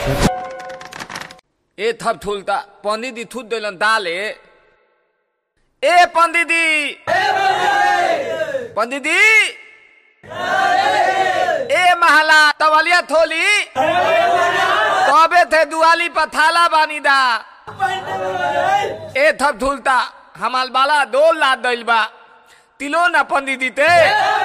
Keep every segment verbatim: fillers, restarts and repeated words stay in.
ए थप ठुलता पंडित जी थूत दिलन दाले ए पंडित जी पंडित जी ए महला तवलिया थोली तबे थे दुआली पथाला बानी दा ए थप ठुलता हमाल बाला दो लाद दिल बा तिलो ना पंडित जी ते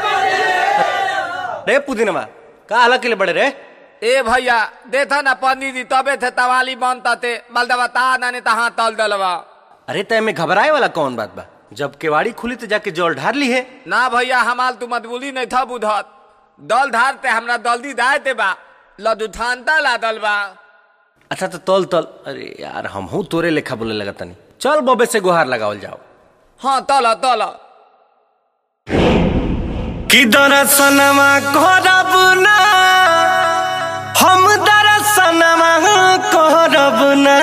रे पुदीनमा का हाल के लिए बड़े रे ए भैया देखा ना पंडित जी तबे थे तवाली बनता थे बलदवा ता नाने तहा तल दलवा। अरे तय में घबराए वाला कौन बात बा जब केवाड़ी खुली तो जाके जल ढार ली है ना भैया हमाल तू मतबुली नहीं था बुधत दल धारते हमरा दल्दी दायते बा लदु थानता ला दलवा। अच्छा तो तल तल अरे यार हम हूँ तोरे लेखा बोले लगा तनी चल बबे से गुहार लगावल जाओ। हाँ तल तल कि दरसनमा करब ना हम दरसनमा करब ना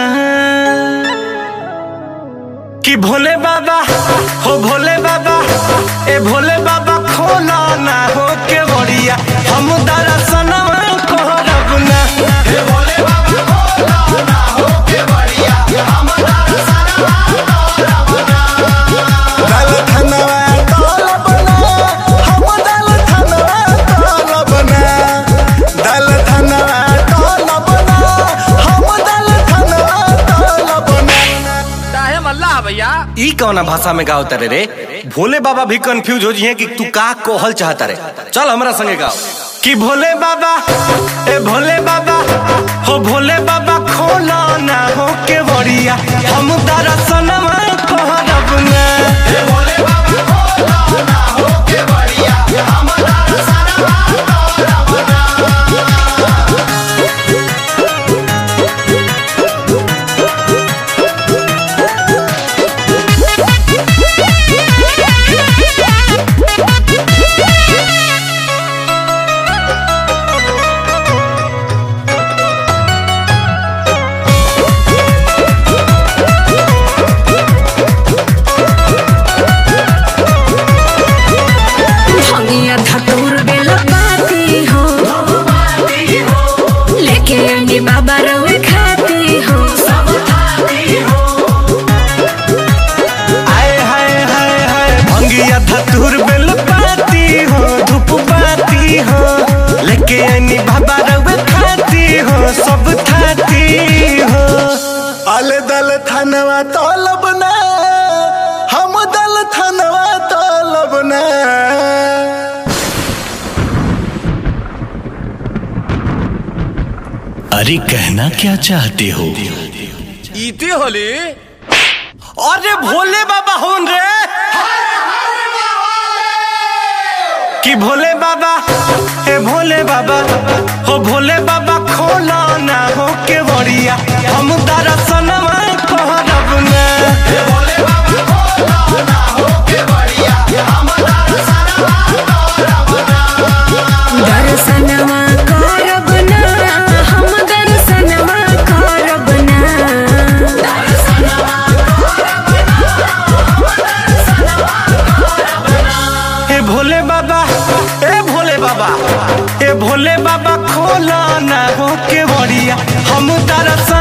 कि भोले बाबा हो भोले बाबा ए भोले बाबा खोला ना हो के बड़िया हम दरसनमा करब ना हे भोले बाबा खोला ना हो के बड़िया हम दरसनमा करब ना। दल धनवा करब ना हम दल धनवा करब ना दल धनवा करब ना हम दल धनवा करब ना। काहे मल्ला भैया ई कौना भाषा में गाओ तारे रे भोले बाबा भी कंफ्यूज हो जिए कि तू का कोहल चाहता रे चल हमरा संगे गाओ कि भोले बाबा ए भोले बाबा हो भोले बाबा खोला ना हो के बड़िया हम दरसनमा करब ना ए भोले बाबा खोला ना हो के बड़िया हम दरसनमा करब ना। बाबा रवे खाती हो सब खाती हो आए हाय हाय हाय भंगिया धतूर बेल पाती हो धूप पाती हो लेके आनी बाबा रवे खाती हो सब खाती हो। अले दल थनवा तलब ना हम दल थनवा तलब ना अरे कहना क्या चाहते हो इती होली अरे भोले बाबा होन रे कि भोले बाबा ए भोले बाबा हो भोले बाबा खोला ना हो के बड़िया हम दरसनमा करब ना ए भोले बाबा खोला ना हो के बड़िया हम दरसनमा करब ना दर्शनमा करब ना हम दर्शनमा करब ना ए भोले बाबा ए भोले बाबा ए भोले बाबा खोला ना हो के बड़िया हम दरस